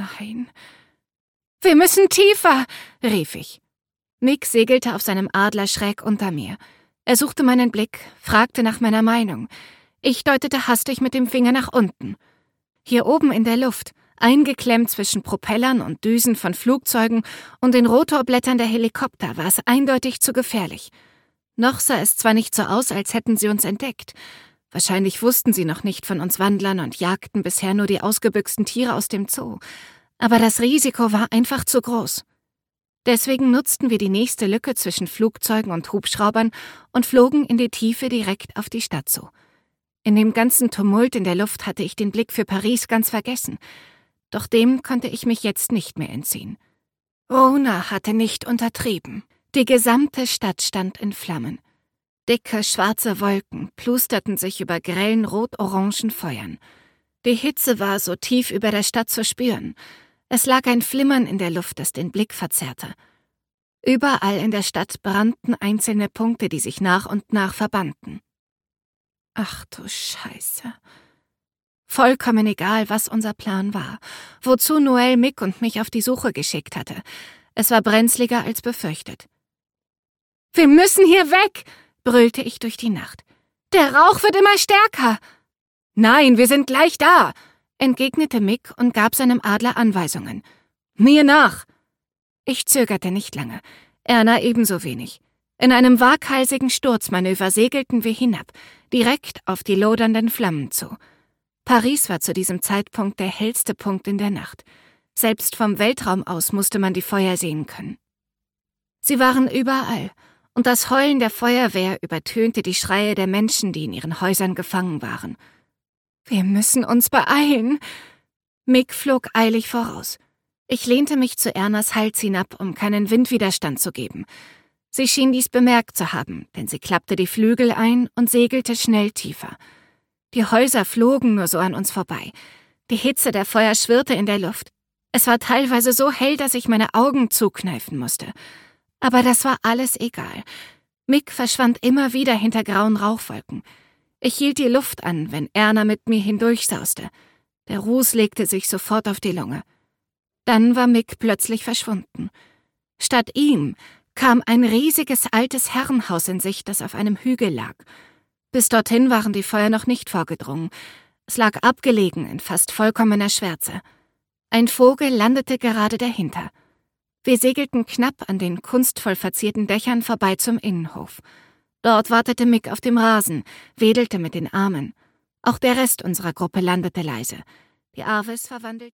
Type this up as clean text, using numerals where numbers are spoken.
nein. »Wir müssen tiefer«, rief ich. Mick segelte auf seinem Adler schräg unter mir. Er suchte meinen Blick, fragte nach meiner Meinung. Ich deutete hastig mit dem Finger nach unten. Hier oben in der Luft, eingeklemmt zwischen Propellern und Düsen von Flugzeugen und den Rotorblättern der Helikopter, war es eindeutig zu gefährlich. Noch sah es zwar nicht so aus, als hätten sie uns entdeckt. Wahrscheinlich wussten sie noch nicht von uns Wandlern und jagten bisher nur die ausgebüxten Tiere aus dem Zoo. Aber das Risiko war einfach zu groß. Deswegen nutzten wir die nächste Lücke zwischen Flugzeugen und Hubschraubern und flogen in die Tiefe direkt auf die Stadt zu. In dem ganzen Tumult in der Luft hatte ich den Blick für Paris ganz vergessen. Doch dem konnte ich mich jetzt nicht mehr entziehen. Rona hatte nicht untertrieben. Die gesamte Stadt stand in Flammen. Dicke, schwarze Wolken plusterten sich über grellen rot-orangen Feuern. Die Hitze war so tief über der Stadt zu spüren. Es lag ein Flimmern in der Luft, das den Blick verzerrte. Überall in der Stadt brannten einzelne Punkte, die sich nach und nach verbanden. Ach du Scheiße. Vollkommen egal, was unser Plan war, wozu Noël Mick und mich auf die Suche geschickt hatte. Es war brenzliger als befürchtet. »Wir müssen hier weg«, brüllte ich durch die Nacht. »Der Rauch wird immer stärker.« »Nein, wir sind gleich da«, entgegnete Mick und gab seinem Adler Anweisungen. »Mir nach!« Ich zögerte nicht lange, Erna ebenso wenig. In einem waghalsigen Sturzmanöver segelten wir hinab, direkt auf die lodernden Flammen zu. Paris war zu diesem Zeitpunkt der hellste Punkt in der Nacht. Selbst vom Weltraum aus musste man die Feuer sehen können. Sie waren überall, und das Heulen der Feuerwehr übertönte die Schreie der Menschen, die in ihren Häusern gefangen waren. »Wir müssen uns beeilen!« Mick flog eilig voraus. Ich lehnte mich zu Ernas Hals hinab, um keinen Windwiderstand zu geben. Sie schien dies bemerkt zu haben, denn sie klappte die Flügel ein und segelte schnell tiefer. Die Häuser flogen nur so an uns vorbei. Die Hitze der Feuer schwirrte in der Luft. Es war teilweise so hell, dass ich meine Augen zukneifen musste. Aber das war alles egal. Mick verschwand immer wieder hinter grauen Rauchwolken. Ich hielt die Luft an, wenn Erna mit mir hindurchsauste. Der Ruß legte sich sofort auf die Lunge. Dann war Mick plötzlich verschwunden. Statt ihm kam ein riesiges altes Herrenhaus in Sicht, das auf einem Hügel lag. Bis dorthin waren die Feuer noch nicht vorgedrungen. Es lag abgelegen in fast vollkommener Schwärze. Ein Vogel landete gerade dahinter. Wir segelten knapp an den kunstvoll verzierten Dächern vorbei zum Innenhof. Dort wartete Mick auf dem Rasen, wedelte mit den Armen. Auch der Rest unserer Gruppe landete leise. Die Arvis verwandelte